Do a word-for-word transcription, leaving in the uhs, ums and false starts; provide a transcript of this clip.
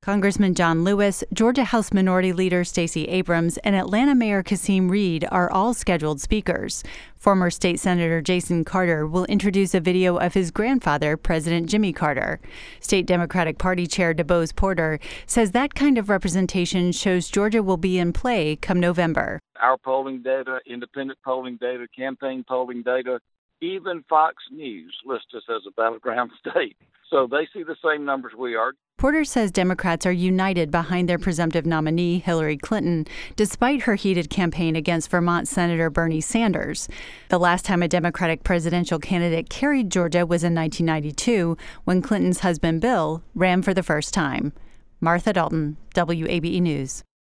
Congressman John Lewis, Georgia House Minority Leader Stacey Abrams, and Atlanta Mayor Kasim Reed are all scheduled speakers. Former State Senator Jason Carter will introduce a video of his grandfather, President Jimmy Carter. State Democratic Party Chair DeBose Porter says that kind of representation shows Georgia will be in play come November. Our polling data, independent polling data, campaign polling data, even Fox News lists us as a battleground state. So they see the same numbers we are. Porter says Democrats are united behind their presumptive nominee, Hillary Clinton, despite her heated campaign against Vermont Senator Bernie Sanders. The last time a Democratic presidential candidate carried Georgia was in nineteen ninety-two, when Clinton's husband Bill ran for the first time. Martha Dalton, W A B E News.